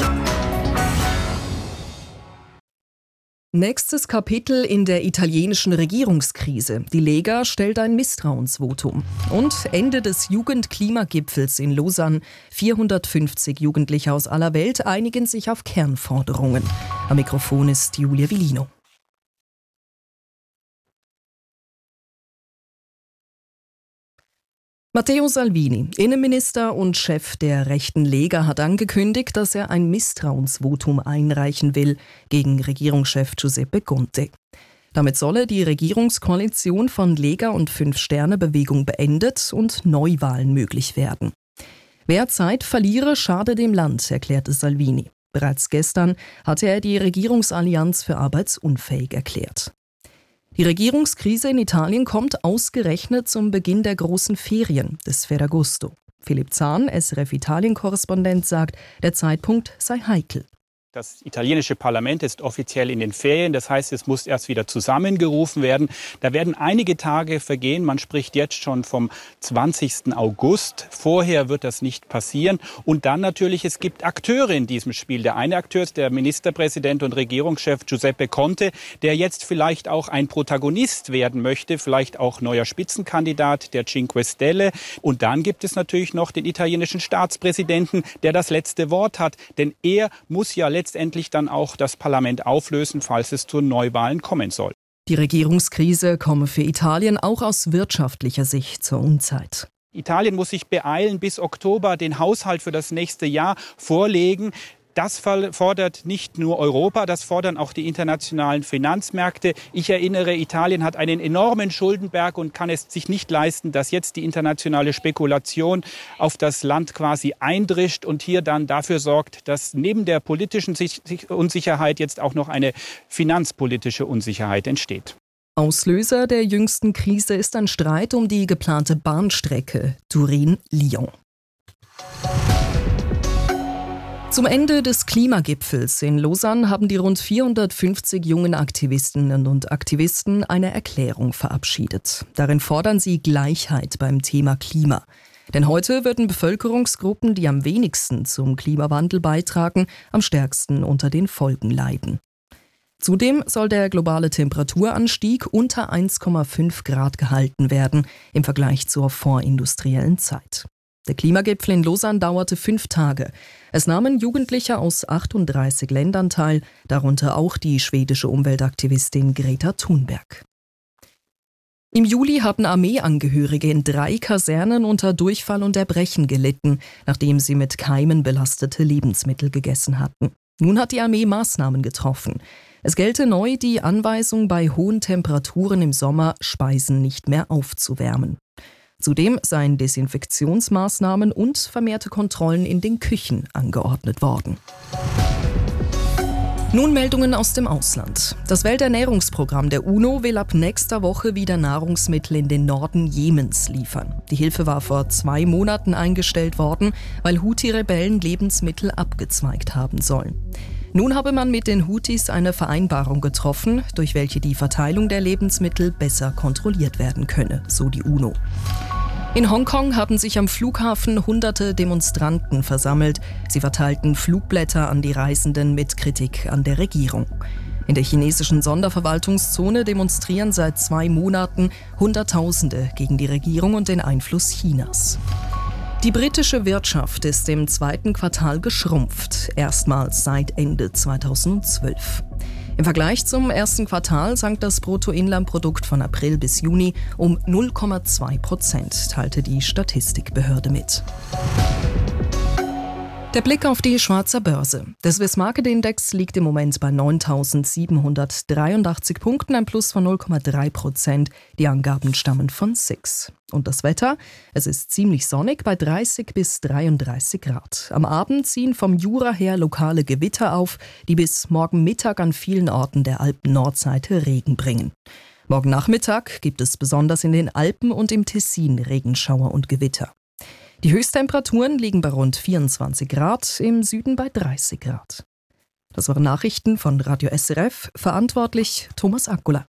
Nächstes Kapitel in der italienischen Regierungskrise. Die Lega stellt ein Misstrauensvotum. Und Ende des Jugendklimagipfels in Lausanne. 450 Jugendliche aus aller Welt einigen sich auf Kernforderungen. Am Mikrofon ist Julia Villino. Matteo Salvini, Innenminister und Chef der rechten Lega, hat angekündigt, dass er ein Misstrauensvotum einreichen will gegen Regierungschef Giuseppe Conte. Damit solle die Regierungskoalition von Lega und Fünf-Sterne-Bewegung beendet und Neuwahlen möglich werden. Wer Zeit verliere, schade dem Land, erklärte Salvini. Bereits gestern hatte er die Regierungsallianz für arbeitsunfähig erklärt. Die Regierungskrise in Italien kommt ausgerechnet zum Beginn der großen Ferien des Ferragosto. Philipp Zahn, SRF-Italien-Korrespondent, sagt, der Zeitpunkt sei heikel. Das italienische Parlament ist offiziell in den Ferien, das heißt, es muss erst wieder zusammengerufen werden. Da werden einige Tage vergehen, man spricht jetzt schon vom 20. August. Vorher wird das nicht passieren. Und dann natürlich, es gibt Akteure in diesem Spiel. Der eine Akteur ist der Ministerpräsident und Regierungschef Giuseppe Conte, der jetzt vielleicht auch ein Protagonist werden möchte, vielleicht auch neuer Spitzenkandidat der Cinque Stelle. Und dann gibt es natürlich noch den italienischen Staatspräsidenten, der das letzte Wort hat. Denn er muss ja letztendlich dann auch das Parlament auflösen, falls es zu Neuwahlen kommen soll. Die Regierungskrise komme für Italien auch aus wirtschaftlicher Sicht zur Unzeit. Italien muss sich beeilen, bis Oktober den Haushalt für das nächste Jahr vorlegen. Das fordert nicht nur Europa, das fordern auch die internationalen Finanzmärkte. Ich erinnere, Italien hat einen enormen Schuldenberg und kann es sich nicht leisten, dass jetzt die internationale Spekulation auf das Land quasi eindrischt und hier dann dafür sorgt, dass neben der politischen Unsicherheit jetzt auch noch eine finanzpolitische Unsicherheit entsteht. Auslöser der jüngsten Krise ist ein Streit um die geplante Bahnstrecke Turin-Lyon. Zum Ende des Klimagipfels in Lausanne haben die rund 450 jungen Aktivistinnen und Aktivisten eine Erklärung verabschiedet. Darin fordern sie Gleichheit beim Thema Klima. Denn heute würden Bevölkerungsgruppen, die am wenigsten zum Klimawandel beitragen, am stärksten unter den Folgen leiden. Zudem soll der globale Temperaturanstieg unter 1,5 Grad gehalten werden im Vergleich zur vorindustriellen Zeit. Der Klimagipfel in Lausanne dauerte 5 Tage. Es nahmen Jugendliche aus 38 Ländern teil, darunter auch die schwedische Umweltaktivistin Greta Thunberg. Im Juli hatten Armeeangehörige in 3 Kasernen unter Durchfall und Erbrechen gelitten, nachdem sie mit Keimen belastete Lebensmittel gegessen hatten. Nun hat die Armee Maßnahmen getroffen. Es gelte neu die Anweisung, bei hohen Temperaturen im Sommer Speisen nicht mehr aufzuwärmen. Zudem seien Desinfektionsmaßnahmen und vermehrte Kontrollen in den Küchen angeordnet worden. Nun Meldungen aus dem Ausland. Das Welternährungsprogramm der UNO will ab nächster Woche wieder Nahrungsmittel in den Norden Jemens liefern. Die Hilfe war vor 2 Monaten eingestellt worden, weil Houthi-Rebellen Lebensmittel abgezweigt haben sollen. Nun habe man mit den Houthis eine Vereinbarung getroffen, durch welche die Verteilung der Lebensmittel besser kontrolliert werden könne, so die UNO. In Hongkong haben sich am Flughafen hunderte Demonstranten versammelt. Sie verteilten Flugblätter an die Reisenden mit Kritik an der Regierung. In der chinesischen Sonderverwaltungszone demonstrieren seit 2 Monaten Hunderttausende gegen die Regierung und den Einfluss Chinas. Die britische Wirtschaft ist im 2. Quartal geschrumpft, erstmals seit Ende 2012. Im Vergleich zum 1. Quartal sank das Bruttoinlandprodukt von April bis Juni um 0,2%, teilte die Statistikbehörde mit. Der Blick auf die Schweizer Börse. Der Swiss Market Index liegt im Moment bei 9.783 Punkten, ein Plus von 0,3%. Die Angaben stammen von SIX. Und das Wetter? Es ist ziemlich sonnig bei 30 bis 33 Grad. Am Abend ziehen vom Jura her lokale Gewitter auf, die bis morgen Mittag an vielen Orten der Alpen-Nordseite Regen bringen. Morgen Nachmittag gibt es besonders in den Alpen und im Tessin Regenschauer und Gewitter. Die Höchsttemperaturen liegen bei rund 24 Grad, im Süden bei 30 Grad. Das waren Nachrichten von Radio SRF, verantwortlich Thomas Akkula.